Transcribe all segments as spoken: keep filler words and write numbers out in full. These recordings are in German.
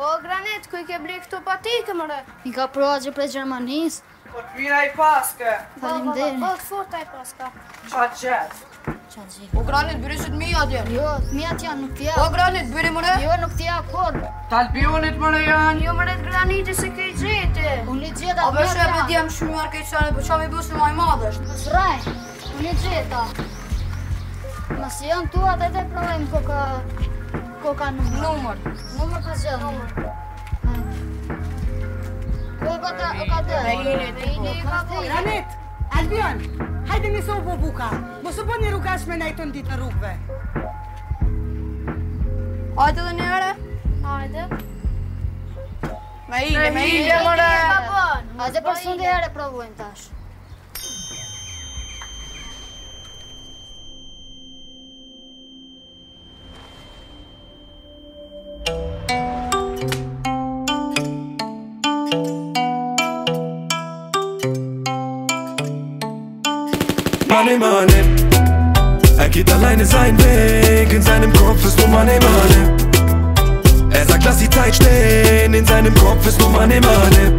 O, Granit, ku I ke ble këto patike, mëre? I ka provagjë prej Gjermanisë. Po të mira I paske. Faleminderit. Po, të fort ai paska. Qa qëtë? Qa gjë. O, Granit, bërisit mija dje. Jo, mijat janë nuk t'ja. O, Granit, bëri mëre? Jo, nuk t'ja kur. Talbionit mëre janë. Jo, mëre, Graniti se ke I gjete. Unë I gjeta A bëshe e për djemë shumë jarë kejtë po qa mi bësë në maj madhësht. Sraj, unë I gjeta. Mas janë tua dhe dhe provojmë koka... Koka numër. Numër. Numër të gjë. Numër. Ko ka të... O ka të... Me jini ti po. Granit, Albion, hajde mi sobu buka. Mos u bëni rrugashme na I ton ditë në rrugëve. Hajde dhe njëre? Hajde. Me jini, me jini, mëre. Hajde për sundi herë provojmë tash. Money, money. Er geht alleine seinen Weg, in seinem Kopf ist nur Money, money. Er sagt, lass die Zeit stehen, in seinem Kopf ist nur Money, money.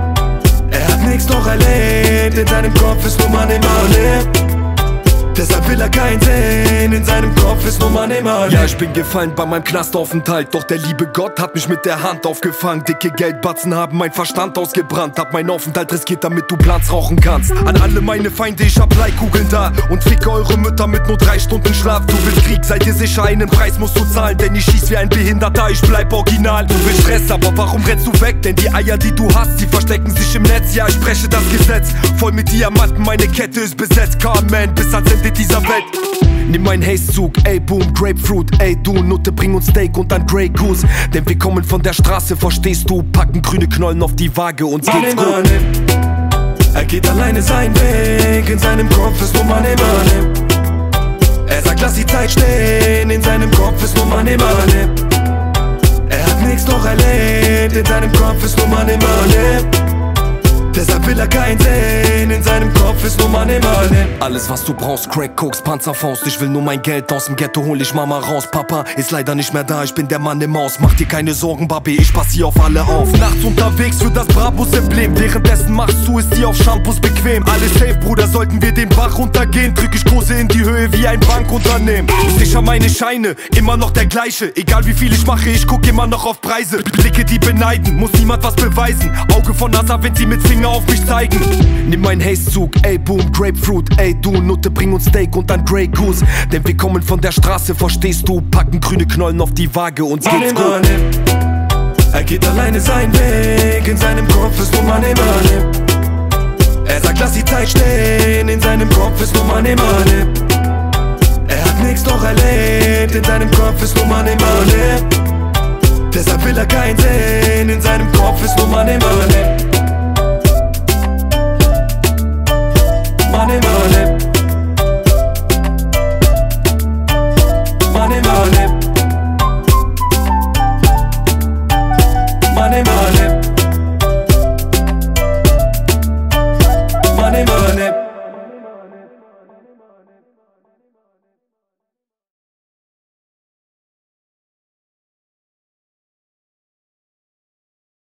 Er hat nichts noch erlebt, in seinem Kopf ist nur Money, money. Deshalb will er keinen sehen, in seinem Kopf ist nur Money, money. Ja, ich bin gefallen bei meinem Knastaufenthalt, doch der liebe Gott hat mich mit der Hand aufgefangen. Dicke Geldbatzen haben mein Verstand ausgebrannt, hab meinen Aufenthalt riskiert, damit du Platz rauchen kannst. An alle meine Feinde, ich hab Bleikugeln da und ficke eure Mütter mit nur drei Stunden Schlaf. Du willst Krieg, seid ihr sicher, einen Preis musst du zahlen, denn ich schieß wie ein Behinderter, ich bleib original. Du willst Stress, aber warum rennst du weg? Denn die Eier, die du hast, sie verstecken sich im Netz. Ja, ich spreche das Gesetz, voll mit Diamanten, meine Kette ist besetzt. Carman, bis ans Ende dieser Welt. Nimm meinen Haze-Zug, ey boom, Grapefruit, ey du Nutte, bring uns Steak und dann Grey Goose. Denn wir kommen von der Straße, verstehst du? Packen grüne Knollen auf die Waage, uns geht's gut. Money. Er geht alleine seinen Weg, in seinem Kopf ist nur Money, money. Er sagt, lass die Zeit stehen, in seinem Kopf ist nur Money, money. Er hat nichts noch erlebt, in seinem Kopf ist nur Money, money. Deshalb will er keinen sehen, in seinem Kopf ist nur Money, money. Alles was du brauchst, Crack, Koks, Panzerfaust. Ich will nur mein Geld aus dem Ghetto, hol ich Mama raus. Papa ist leider nicht mehr da, ich bin der Mann im Haus. Mach dir keine Sorgen, Babi, ich pass hier auf alle auf. Nachts unterwegs für das Brabus-Emblem, währenddessen machst du es dir auf Shampoos bequem. Alles safe, Bruder, sollten wir den Bach runtergehen, drück ich Kurse in die Höhe wie ein Bankunternehmen. Sicher meine Scheine, immer noch der gleiche. Egal wie viel ich mache, ich guck immer noch auf Preise. Blicke, die beneiden, muss niemand was beweisen. Auge von NASA, wenn sie mit Finger auf mich zeigen. Nimm meinen Haze-Zug, ey boom, Grapefruit, ey du Nutte, bring uns Steak und dann Grey Goose. Denn wir kommen von der Straße, verstehst du? Packen grüne Knollen auf die Waage, uns geht's gut. Money. Er geht alleine seinen Weg, in seinem Kopf ist nur Money, money. Er sagt, lass die Zeit stehen, in seinem Kopf ist nur Money, money. Er hat nichts noch erlebt, in seinem Kopf ist nur Money, money. Deshalb will er keinen sehen, in seinem Kopf ist nur Money, money. Money, money.